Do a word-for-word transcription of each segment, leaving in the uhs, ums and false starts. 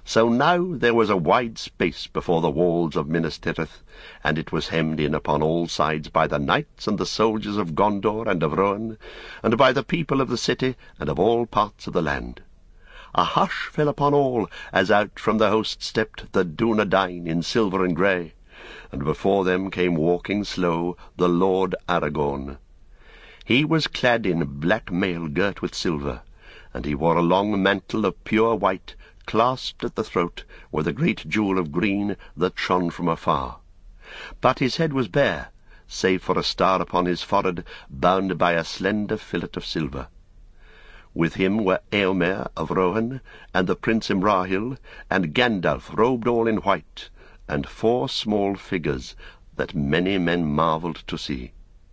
So now there was a wide space before the walls of Minas Tirith, and it was hemmed in upon all sides by the knights and the soldiers of Gondor and of Rohan, and by the people of the city and of all parts of the land. A hush fell upon all, as out from the host stepped the Dunedain in silver and grey, and before them came walking slow the Lord Aragorn. He was clad in black mail girt with silver, and he wore a long mantle of pure white, clasped at the throat with a great jewel of green that shone from afar. But his head was bare, save for a star upon his forehead, bound by a slender fillet of silver. With him were Eomer of Rohan, and the Prince Imrahil, and Gandalf robed all in white, and four small figures that many men marvelled to see.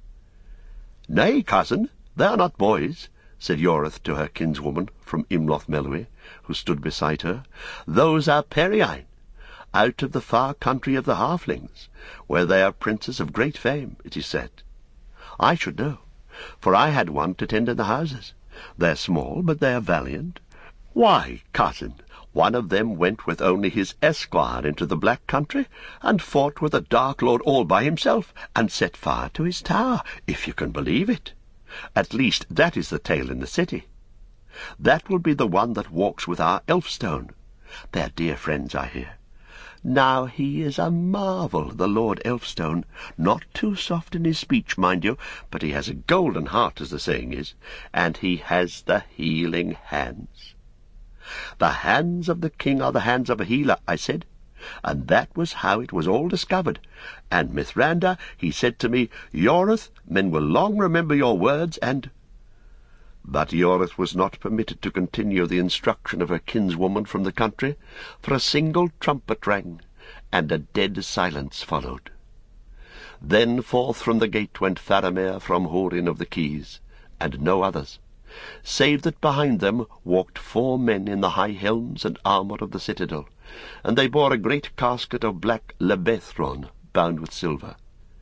"Nay, cousin, they are not boys," said Ioreth to her kinswoman from Imloth Melwi, who stood beside her. "Those are Periain, out of the far country of the halflings, where they are princes of great fame, it is said. I should know, for I had one to tend in the houses. They are small, but they are valiant. Why, cousin, one of them went with only his esquire into the Black Country, and fought with a Dark Lord all by himself, and set fire to his tower, if you can believe it. At least that is the tale in the city. That will be the one that walks with our Elfstone. They are dear friends, I hear. Now he is a marvel, the Lord Elfstone, not too soft in his speech, mind you, but he has a golden heart, as the saying is, and he has the healing hands. The hands of the king are the hands of a healer, I said, and that was how it was all discovered. And Mithranda, he said to me, Ioreth, men will long remember your words, and—" But Ioreth was not permitted to continue the instruction of her kinswoman from the country, for a single trumpet rang, and a dead silence followed. Then forth from the gate went Faramir from Húrin of the Keys, and no others, save that behind them walked four men in the high helms and armour of the citadel, and they bore a great casket of black lebethron bound with silver.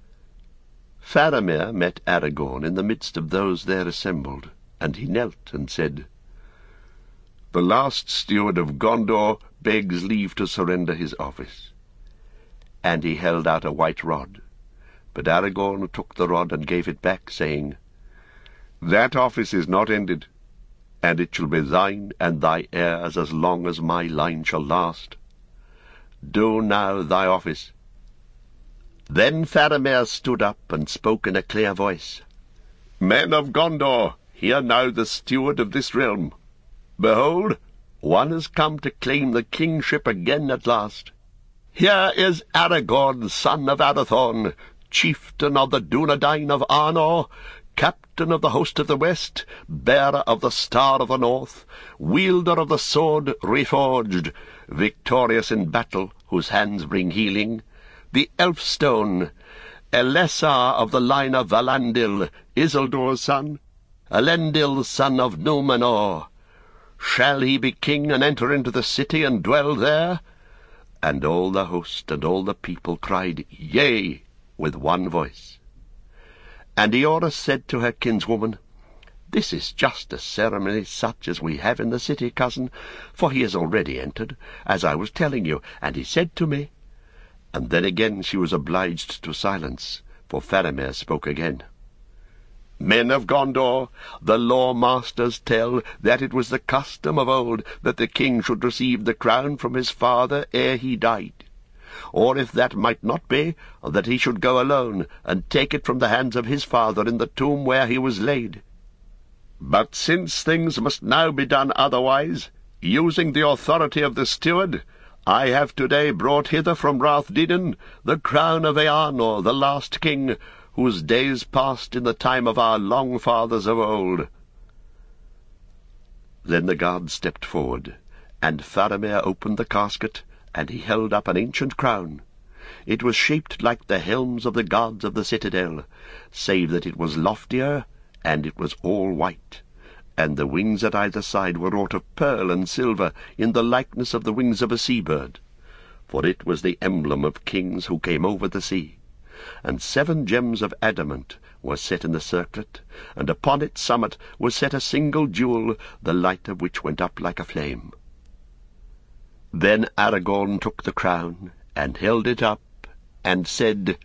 Faramir met Aragorn in the midst of those there assembled, and he knelt and said, "The last steward of Gondor begs leave to surrender his office." And he held out a white rod, but Aragorn took the rod and gave it back, saying, "That office is not ended, and it shall be thine and thy heirs as long as my line shall last. Do now thy office." Then Faramir stood up and spoke in a clear voice, "Men of Gondor, hear now the steward of this realm. Behold, one has come to claim the kingship again at last. Here is Aragorn, son of Arathorn, chieftain of the Dunedain of Arnor, captain of the host of the west, bearer of the star of the north, wielder of the sword reforged, victorious in battle, whose hands bring healing, the Elfstone, Elessar of the line of Valandil, Isildur's son, Elendil, son of Númenor. Shall he be king and enter into the city and dwell there?" And all the host and all the people cried, "Yea," with one voice. And Ioreth said to her kinswoman, "This is just a ceremony such as we have in the city, cousin, for he has already entered, as I was telling you, and he said to me—" And then again she was obliged to silence, for Faramir spoke again. "Men of Gondor, the law-masters tell that it was the custom of old that the king should receive the crown from his father ere he died, or if that might not be, that he should go alone and take it from the hands of his father in the tomb where he was laid. But since things must now be done otherwise, using the authority of the steward, I have today brought hither from Rath-Dídan the crown of Eärnur, the last king, whose days passed in the time of our long fathers of old." Then the guard stepped forward, and Faramir opened the casket, and he held up an ancient crown. It was shaped like the helms of the guards of the citadel, save that it was loftier, and it was all white, and the wings at either side were wrought of pearl and silver, in the likeness of the wings of a sea-bird, for it was the emblem of kings who came over the sea. And seven gems of adamant were set in the circlet, and upon its summit was set a single jewel, the light of which went up like a flame. Then Aragorn took the crown, and held it up, and said,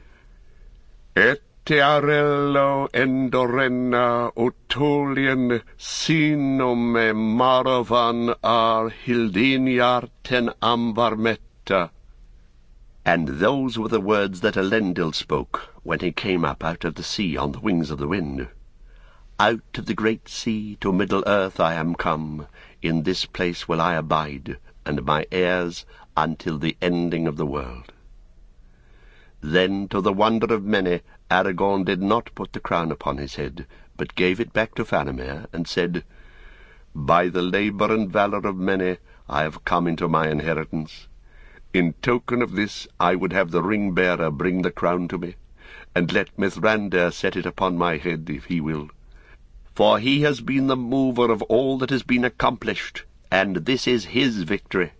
Etiarello endorenna Utulien sinome maravan ar hildinjarten amvarmetta. And those were the words that Elendil spoke when he came up out of the sea on the wings of the wind. Out of the great sea to Middle-earth I am come, in this place will I abide, and my heirs until the ending of the world. Then, to the wonder of many, Aragorn did not put the crown upon his head, but gave it back to Faramir, and said, By the labour and valour of many I have come into my inheritance. In token of this I would have the ring-bearer bring the crown to me, and let Mithrandir set it upon my head, if he will. For he has been the mover of all that has been accomplished, and this is his victory.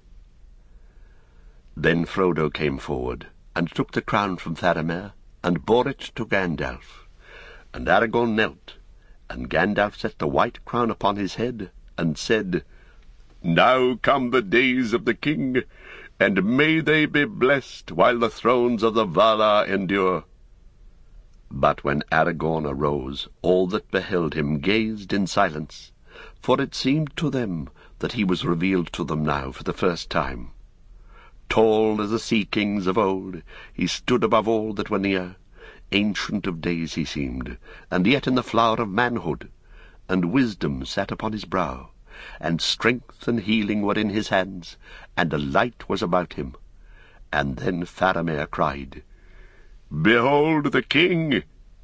Then Frodo came forward, and took the crown from Faramir, and bore it to Gandalf. And Aragorn knelt, and Gandalf set the white crown upon his head, and said, Now come the days of the king, and may they be blessed while the thrones of the Valar endure. But when Aragorn arose, all that beheld him gazed in silence, for it seemed to them that he was revealed to them now for the first time. Tall as the sea-kings of old, he stood above all that were near. Ancient of days he seemed, and yet in the flower of manhood, and wisdom sat upon his brow, and strength and healing were in his hands, and a light was about him. And then Faramir cried, Behold the king!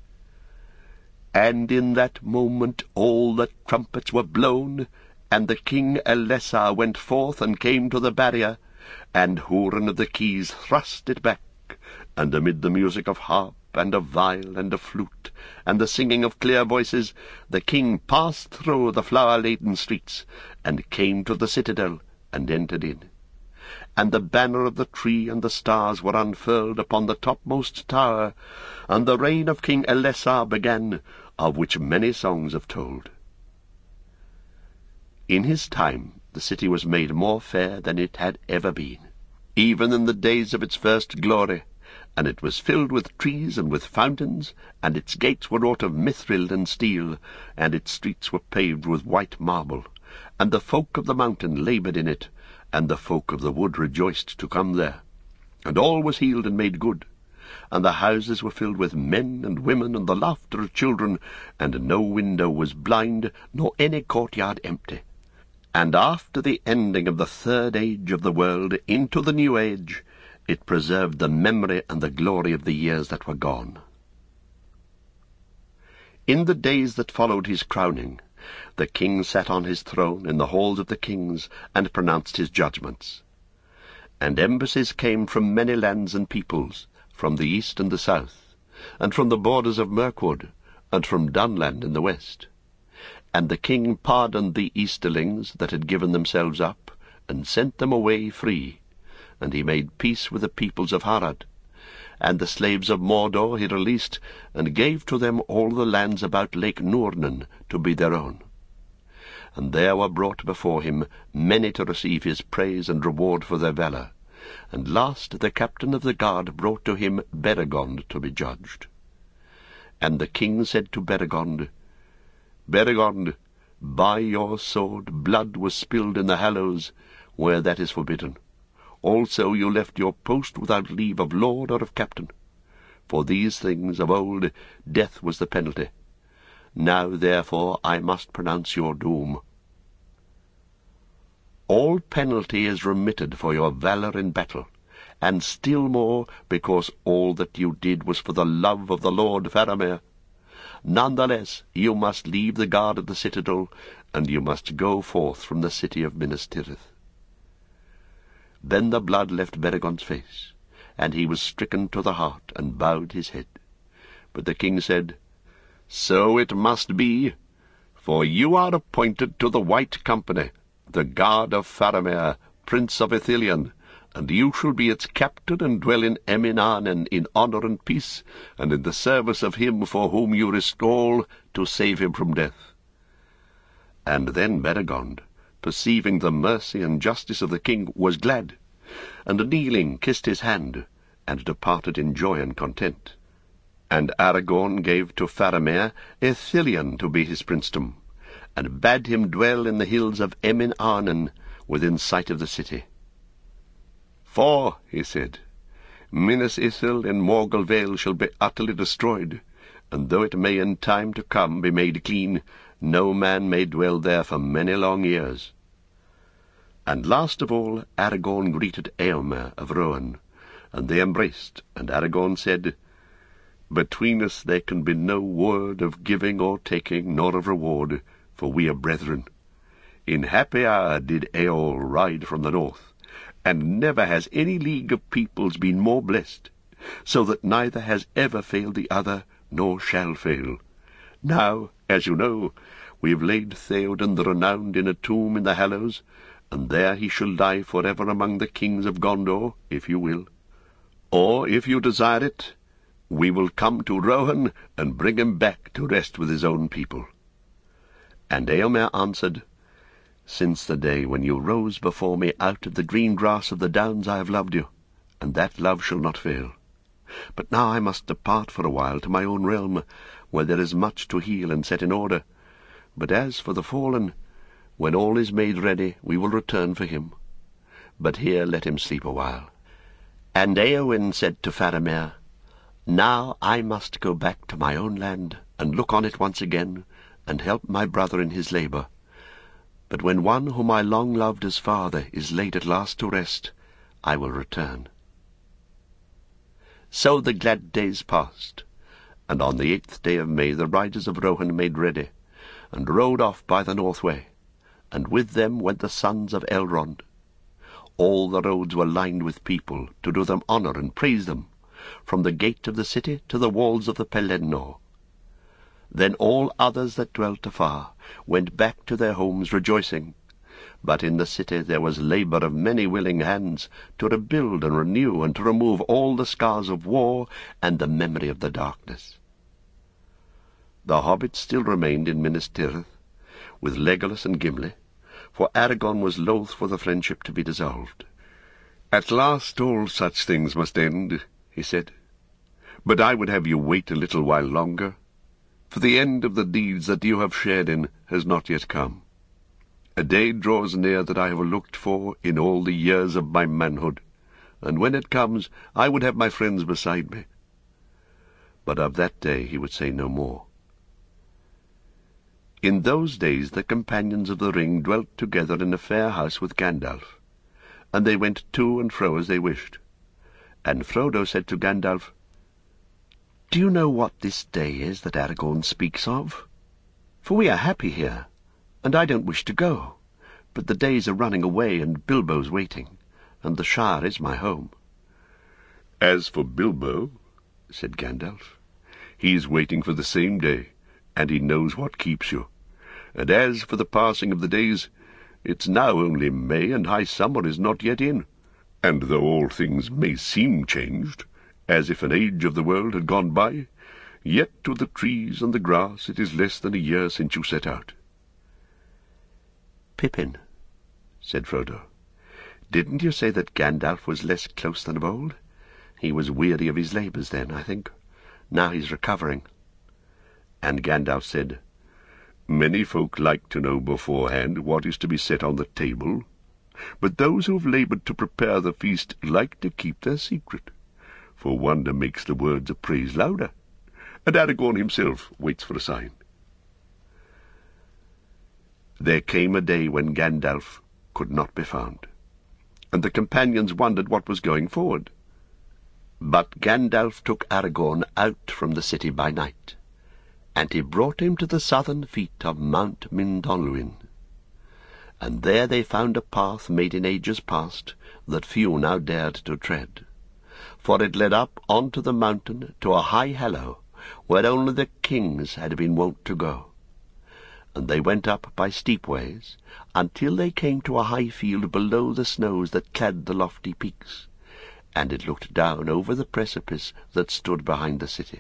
And in that moment all the trumpets were blown, and the king Elessar went forth and came to the barrier, and Hurin of the Keys thrust it back, and amid the music of harp, and of viol, and of flute, and the singing of clear voices, the king passed through the flower-laden streets, and came to the citadel, and entered in. And the banner of the tree and the stars were unfurled upon the topmost tower, and the reign of King Elessar began, of which many songs have told. In his time the city was made more fair than it had ever been, even in the days of its first glory, and it was filled with trees and with fountains, and its gates were wrought of mithril and steel, and its streets were paved with white marble, and the folk of the mountain laboured in it, and the folk of the wood rejoiced to come there. And all was healed and made good, and the houses were filled with men and women and the laughter of children, and no window was blind, nor any courtyard empty. And after the ending of the third age of the world into the new age, it preserved the memory and the glory of the years that were gone. In the days that followed his crowning, the king sat on his throne in the halls of the kings, and pronounced his judgments. And embassies came from many lands and peoples, from the east and the south, and from the borders of Mirkwood, and from Dunland in the west. And the king pardoned the Easterlings that had given themselves up, and sent them away free, and he made peace with the peoples of Harad. And the slaves of Mordor he released, and gave to them all the lands about Lake Nurnen to be their own. And there were brought before him many to receive his praise and reward for their valour. And last the captain of the guard brought to him Beregond to be judged. And the king said to Beregond, Beregond, by your sword blood was spilled in the Hallows, where that is forbidden. Also you left your post without leave of lord or of captain. For these things of old death was the penalty. Now therefore I must pronounce your doom. All penalty is remitted for your valour in battle, and still more because all that you did was for the love of the Lord Faramir. Nonetheless, you must leave the guard of the citadel, and you must go forth from the city of Minas Tirith. Then the blood left Beregond's face, and he was stricken to the heart, and bowed his head. But the king said, So it must be, for you are appointed to the White Company, the guard of Faramir, Prince of Ithilien, and you shall be its captain and dwell in Eminanen in honour and peace, and in the service of him for whom you risked all to save him from death. And then Beregond, perceiving the mercy and justice of the king, was glad, and kneeling kissed his hand, and departed in joy and content. And Aragorn gave to Faramir Ithilien to be his princedom, and bade him dwell in the hills of Emin Arnen, within sight of the city. For, he said, Minas Ithil in Morgul Vale shall be utterly destroyed, and though it may in time to come be made clean, no man may dwell there for many long years. And last of all Aragorn greeted Eomer of Rohan, and they embraced, and Aragorn said, Between us there can be no word of giving or taking, nor of reward, for we are brethren. In happy hour did Eorl ride from the north, and never has any league of peoples been more blessed, so that neither has ever failed the other, nor shall fail. Now, as you know, we have laid Theoden the Renowned in a tomb in the Hallows, and there he shall lie for ever among the kings of Gondor, if you will. Or, if you desire it, we will come to Rohan, and bring him back to rest with his own people. And Eomer answered, Since the day when you rose before me out of the green grass of the downs I have loved you, and that love shall not fail. But now I must depart for a while to my own realm, where there is much to heal and set in order. But as for the fallen, when all is made ready, we will return for him. But here let him sleep a while. And Eowyn said to Faramir, Now I must go back to my own land, and look on it once again, and help my brother in his labour. But when one whom I long loved as father is laid at last to rest, I will return. So the glad days passed, and on the eighth day of May the riders of Rohan made ready, and rode off by the north way, and with them went the sons of Elrond. All the roads were lined with people, to do them honour and praise them, from the gate of the city to the walls of the Pelennor. Then all others that dwelt afar went back to their homes rejoicing, but in the city there was labour of many willing hands, to rebuild and renew, and to remove all the scars of war and the memory of the darkness. The hobbits still remained in Minas Tirith, with Legolas and Gimli, for Aragorn was loath for the friendship to be dissolved. At last all such things must end, he said, but I would have you wait a little while longer, for the end of the deeds that you have shared in has not yet come. A day draws near that I have looked for in all the years of my manhood, and when it comes I would have my friends beside me. But of that day he would say no more. In those days the companions of the ring dwelt together in a fair house with Gandalf, and they went to and fro as they wished. And Frodo said to Gandalf, Do you know what this day is that Aragorn speaks of? For we are happy here, and I don't wish to go, but the days are running away, and Bilbo's waiting, and the Shire is my home. As for Bilbo, said Gandalf, he is waiting for the same day, and he knows what keeps you. And as for the passing of the days, it's now only May, and high summer is not yet in. And though all things may seem changed, as if an age of the world had gone by, yet to the trees and the grass it is less than a year since you set out. Pippin, said Frodo, didn't you say that Gandalf was less close than of old? He was weary of his labours then, I think. Now he's recovering. And Gandalf said, Many folk like to know beforehand what is to be set on the table, but those who have laboured to prepare the feast like to keep their secret, for wonder makes the words of praise louder, and Aragorn himself waits for a sign. There came a day when Gandalf could not be found, and the companions wondered what was going forward. But Gandalf took Aragorn out from the city by night, and he brought him to the southern feet of Mount Mindonluin. And there they found a path made in ages past that few now dared to tread, for it led up onto the mountain to a high hollow where only the kings had been wont to go. And they went up by steep ways, until they came to a high field below the snows that clad the lofty peaks, and it looked down over the precipice that stood behind the city.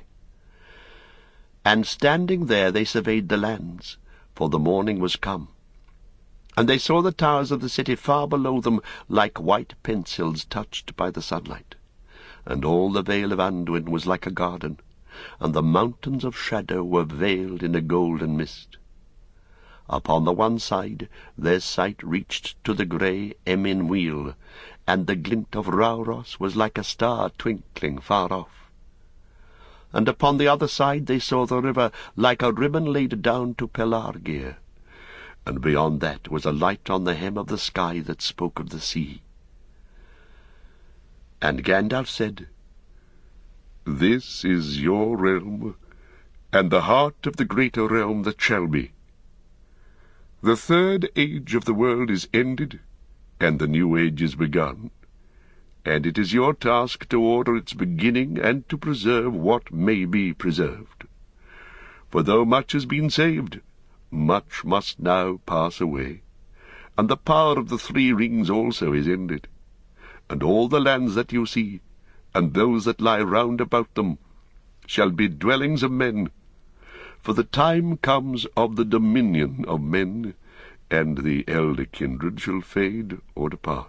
And standing there they surveyed the lands, for the morning was come. and they saw the towers of the city far below them like white pencils touched by the sunlight. And all the vale of Anduin was like a garden, and the mountains of shadow were veiled in a golden mist. Upon the one side their sight reached to the grey Emin wheel, and the glint of Rauros was like a star twinkling far off. And upon the other side they saw the river like a ribbon laid down to Pelargir, and beyond that was a light on the hem of the sky that spoke of the sea. And Gandalf said, "This is your realm, and the heart of the greater realm that shall be. The third age of the world is ended, and the new age is begun, and it is your task to order its beginning and to preserve what may be preserved. For though much has been saved, much must now pass away, and the power of the three rings also is ended, and all the lands that you see, and those that lie round about them, shall be dwellings of men. For the time comes of the dominion of men, and the elder kindred shall fade or depart."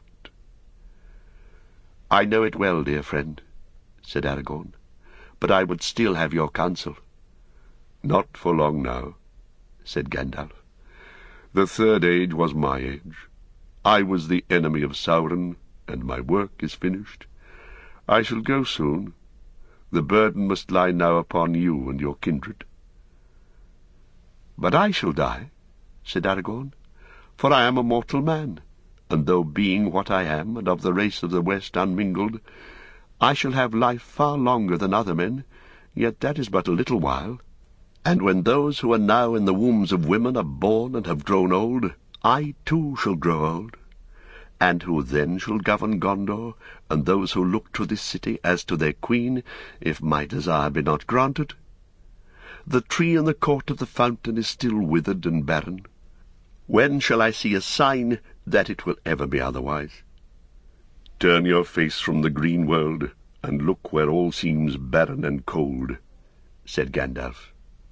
"I know it well, dear friend," said Aragorn, "but I would still have your counsel." "Not for long now," said Gandalf. "The third age was my age. I was the enemy of Sauron, and my work is finished. I shall go soon. The burden must lie now upon you and your kindred." "But I shall die," said Aragorn, "for I am a mortal man, and though being what I am, and of the race of the West unmingled, I shall have life far longer than other men, yet that is but a little while. And when those who are now in the wombs of women are born and have grown old, I too shall grow old. And who then shall govern Gondor, and those who look to this city as to their queen, if my desire be not granted? The tree in the court of the fountain is still withered and barren. When shall I see a sign that it will ever be otherwise? Turn your face from the green world, and look where all seems barren and cold," said Gandalf.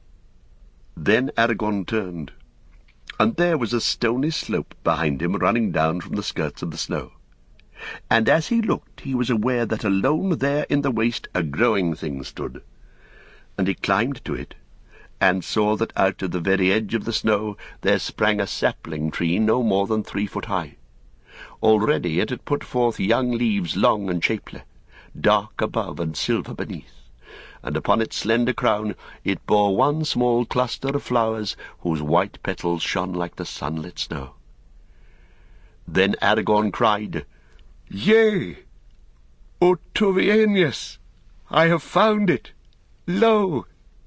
Then Aragorn turned, and there was a stony slope behind him running down from the skirts of the snow. And as he looked he was aware that alone there in the waste a growing thing stood. And he climbed to it, and saw that out of the very edge of the snow there sprang a sapling tree no more than three foot high. Already it had put forth young leaves long and shapely, dark above and silver beneath, and upon its slender crown it bore one small cluster of flowers whose white petals shone like the sunlit snow. Then Aragorn cried, "Yea, O Tuvienius, I have found it! Lo!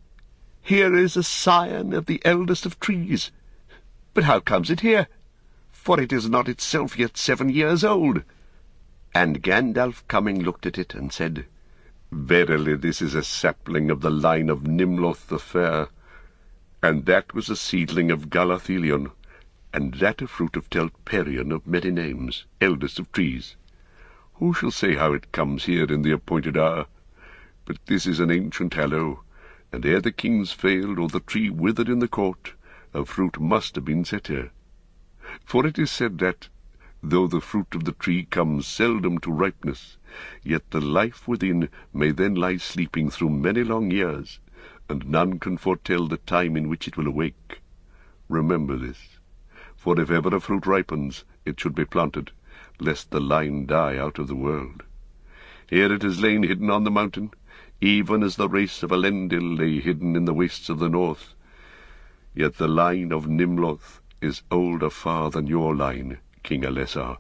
Here is a scion of the eldest of trees. But how comes it here? For it is not itself yet seven years old." And Gandalf coming looked at it, and said, "Verily this is a sapling of the line of Nimloth the Fair, and that was a seedling of Galathilion, and that a fruit of Telperion of many names, eldest of trees. Who shall say how it comes here in the appointed hour? But this is an ancient hallow, and ere the kings failed, or the tree withered in the court, a fruit must have been set here. For it is said that, though the fruit of the tree comes seldom to ripeness, yet the life within may then lie sleeping through many long years, and none can foretell the time in which it will awake. Remember this, for if ever a fruit ripens, it should be planted, lest the line die out of the world. Here it has lain hidden on the mountain, even as the race of Elendil lay hidden in the wastes of the north. Yet the line of Nimloth is older far than your line, King Elessar."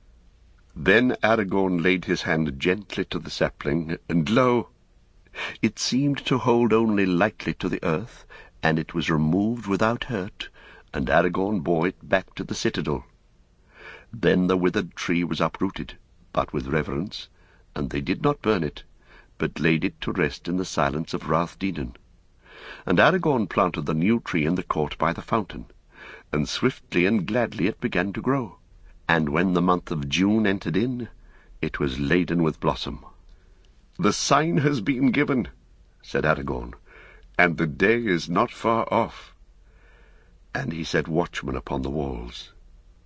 Then Aragorn laid his hand gently to the sapling, and lo! it seemed to hold only lightly to the earth, and it was removed without hurt, and Aragorn bore it back to the citadel. Then the withered tree was uprooted, but with reverence, and they did not burn it, but laid it to rest in the silence of Rath Dinen. And Aragorn planted the new tree in the court by the fountain, and swiftly and gladly it began to grow. And when the month of June entered in, it was laden with blossom. "The sign has been given," said Aragorn, "and the day is not far off." And he set watchmen upon the walls.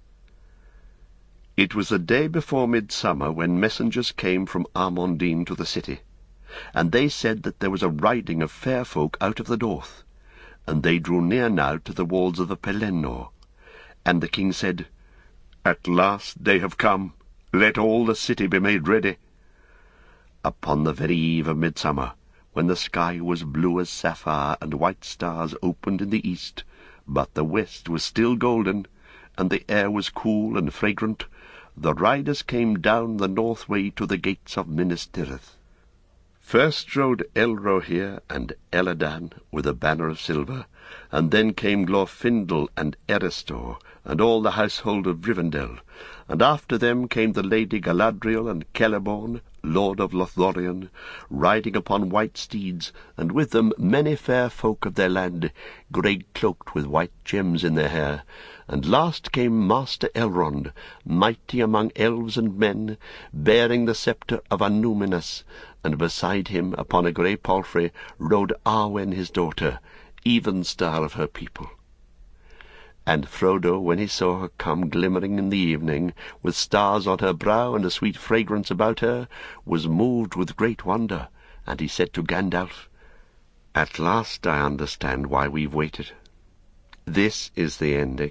It was the day before midsummer when messengers came from Armondine to the city, and they said that there was a riding of fair folk out of the north, and they drew near now to the walls of the Pelennor. And the king said, At last they have come, let all the city be made ready. Upon the very eve of midsummer, when the sky was blue as sapphire, and white stars opened in the east, but the west was still golden, and the air was cool and fragrant, the riders came down the north way to the gates of Minas Tirith. First rode Elrohir and Eladan with a banner of silver, and then came Glorfindel and Erestor, and all the household of Rivendell, and after them came the Lady Galadriel and Celeborn, Lord of Lothlorien, riding upon white steeds, and with them many fair folk of their land, grey-cloaked with white gems in their hair. And last came Master Elrond, mighty among elves and men, bearing the sceptre of Annúminas, and beside him, upon a grey palfrey, rode Arwen his daughter, even-star of her people. And Frodo, when he saw her come glimmering in the evening, with stars on her brow and a sweet fragrance about her, was moved with great wonder, and he said to Gandalf, At last I understand why we've waited. This is the ending.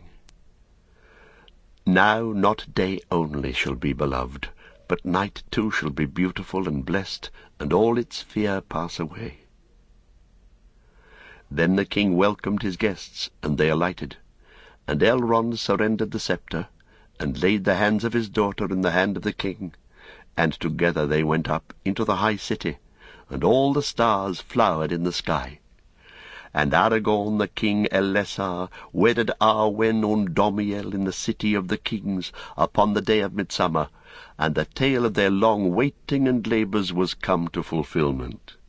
Now not day only shall be beloved, but night too shall be beautiful and blessed, and all its fear pass away. Then the king welcomed his guests, and they alighted. And Elrond surrendered the sceptre, and laid the hands of his daughter in the hand of the king, and together they went up into the high city, and all the stars flowered in the sky. And Aragorn the king Elessar wedded Arwen und Domiel in the city of the kings upon the day of midsummer, and the tale of their long waiting and labours was come to fulfilment.